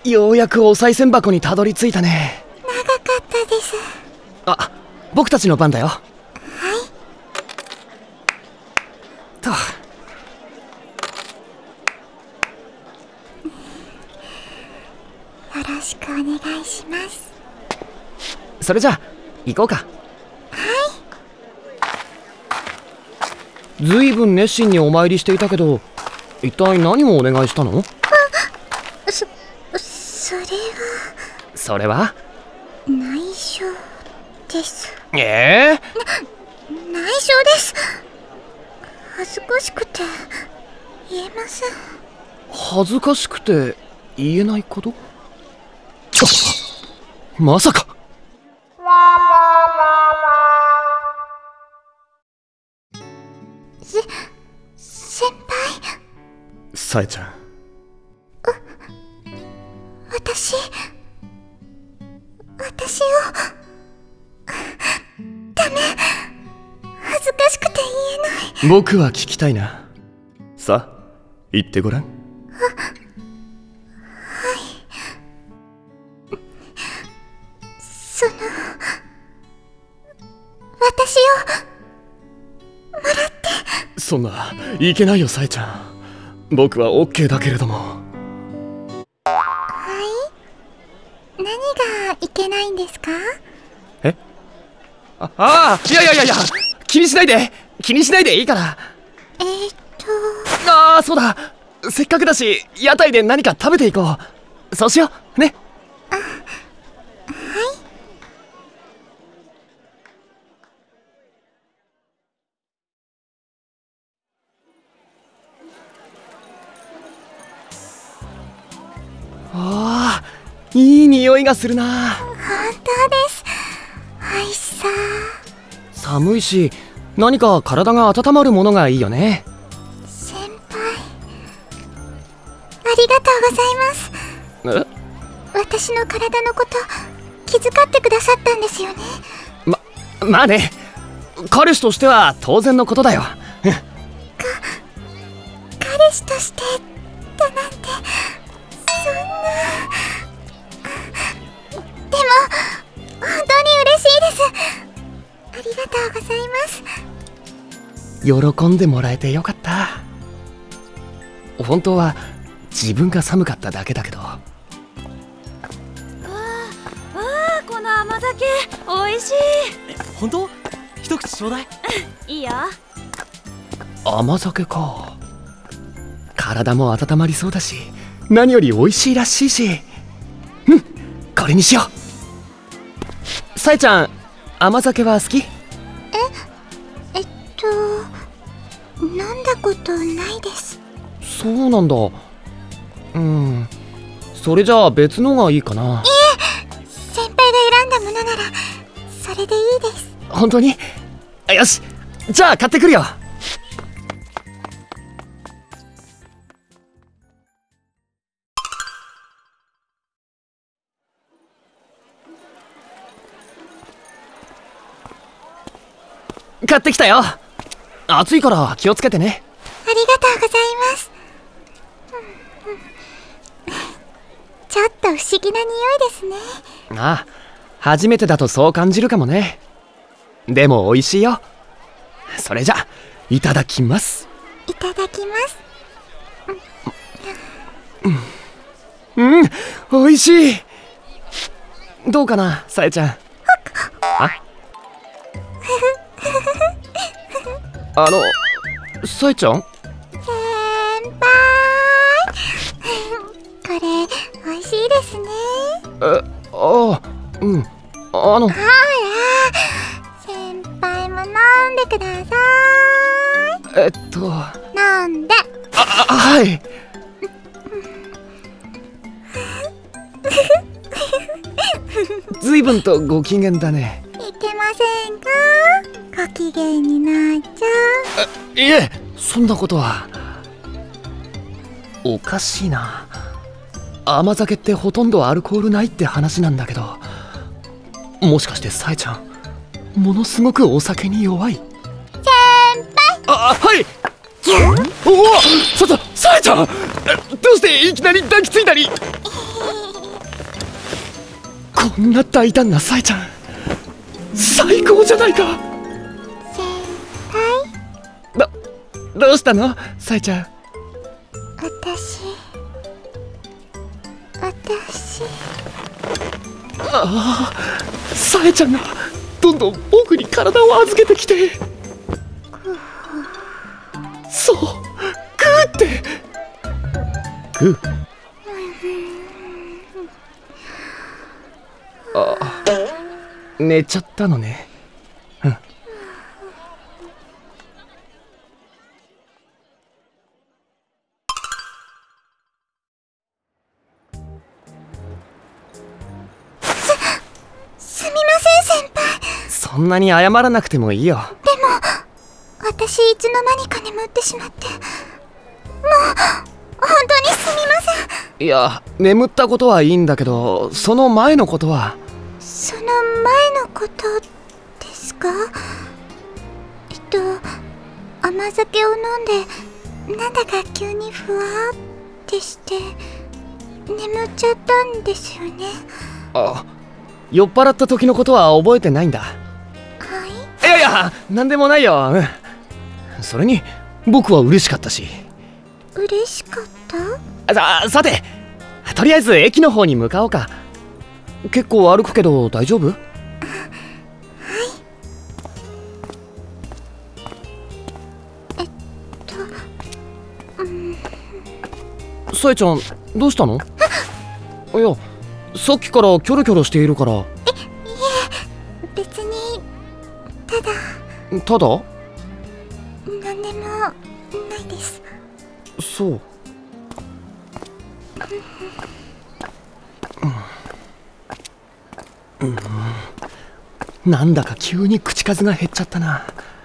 ようやくお賽銭箱にたどり着いたね。 長かったです。 あ、僕たちの番だよ。 はい。 と。 よろしくお願いします。 それじゃあ行こうか。はい。ずいぶん熱心にお参りしていたけど、一体何をお願いしたの？それは内緒です。 内緒です。恥ずかしくて言えません。 恥ずかしくて言えないこと？まさか。 先輩。 さえちゃん。 私をダメ。恥ずかしくて言えない。 僕は聞きたいな。さあ言ってごらん。 私をもらって。 そんないけないよさえちゃん。僕は OK だけれども。 はい。何がいけないんですか？ え？いや気にしないでいいから。そうだ、せっかくだし屋台で何か食べていこう。そうしようね。 はい。 いい匂いがするな。 本当です。美味しそう。 寒いし何か体が温まるものがいいよね。 先輩、ありがとうございます。私の体のこと気遣ってくださったんですよね。 まあね、彼氏としては当然のことだよ。 彼氏としてだなんて、そんな。でも本当に嬉しいです。ありがとうございます。 喜んでもらえてよかった。本当は自分が寒かっただけだけど。 この甘酒美味しい。 本当？一口ちょうだい。 いいよ。 甘酒か。体も温まりそうだし、何より美味しいらしいし。これにしよう。さえちゃん、甘酒は好き？ 飲んだことないです。 そうなんだ。それじゃあ別のがいいかな。 先輩が選んだものならそれでいいです。 本当に？よし、じゃあ買ってくるよ。買ってきたよ。暑いから気をつけてね。 ありがとうございます。ちょっと不思議な匂いですね。 初めてだとそう感じるかもね。でも美味しいよ。それじゃいただきます。 いただきます。 美味しい。どうかな、さえちゃん。さえちゃん？ 先輩これ美味しいですね。 ほら、 先輩も飲んでください。飲んで。 はい。ずいぶんとご機嫌だね。 いけませんか？ご機嫌になっちゃう。 いえ、そんなことは。おかしいな。甘酒ってほとんどアルコールないって話なんだけど、もしかしてさえちゃんものすごくお酒に弱い？ 先輩。 はい。さえちゃん、どうしていきなり抱きついたり？ こんな大胆なさえちゃん最高じゃないか。 先輩、 どうしたのさえちゃん。 私ああ、さえちゃんがどんどん僕に体を預けてきて、そう、グーってグー。ああ、寝ちゃったのね。うん。 すみません先輩。 そんなに謝らなくてもいいよ。 私いつの間にか眠ってしまって、もう本当にすみません。 いや、眠ったことはいいんだけど、その前のことは。 その前のことですか？甘酒を飲んでなんだか急にふわーってして眠っちゃったんですよね。 あ、酔っ払った時のことは覚えてないんだ。 はい。 いやいや、なんでもないよ。うん。それに僕は嬉しかったし。 嬉しかった？ さて、とりあえず駅の方に向かおうか。結構歩くけど大丈夫？さえちゃん、どうしたの？いや、さっきからキョロキョロしているから。 いえ、別にただ何でもないです。 そう。なんだか急に口数が減っちゃったな。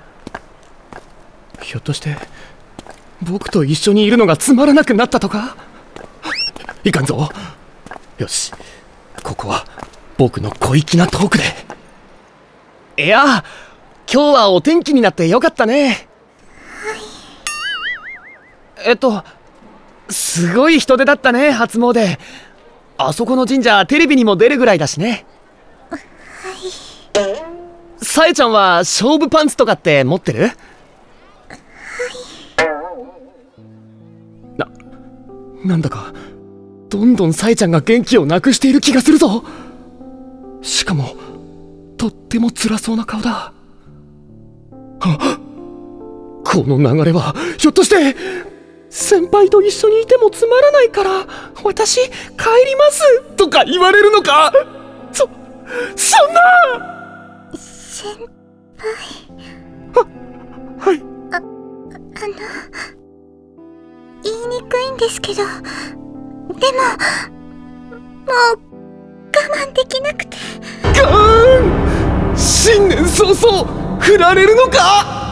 ひょっとして僕と一緒にいるのがつまらなくなったとか？いかんぞ。よし、ここは僕の小粋なトークで。いや、今日はお天気になってよかったね。すごい人出だったね、初詣。あそこの神社テレビにも出るぐらいだしね。さえちゃんは勝負パンツとかって持ってる？なんだかどんどんさえちゃんが元気をなくしている気がするぞ。しかもとっても辛そうな顔だ。この流れはひょっとして先輩と一緒にいてもつまらないから私帰りますとか言われるのか？そんな。 先はい。 言いにくいんですけど、でももう我慢できなくて。 新年早々振られるのか？